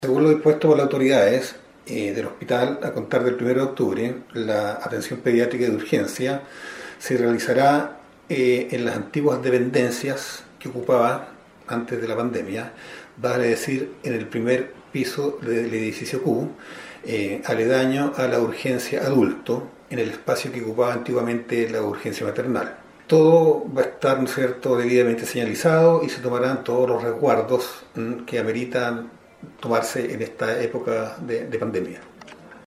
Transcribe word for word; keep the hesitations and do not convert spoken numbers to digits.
Según lo dispuesto por las autoridades eh, del hospital, a contar del primero de octubre, la atención pediátrica de urgencia se realizará eh, en las antiguas dependencias que ocupaba antes de la pandemia, vale decir, en el primer piso del edificio Q, eh, aledaño a la urgencia adulto, en el espacio que ocupaba antiguamente la urgencia maternal. Todo va a estar, ¿no es cierto?, debidamente señalizado y se tomarán todos los resguardos ¿m? que ameritan tomarse en esta época de, de pandemia.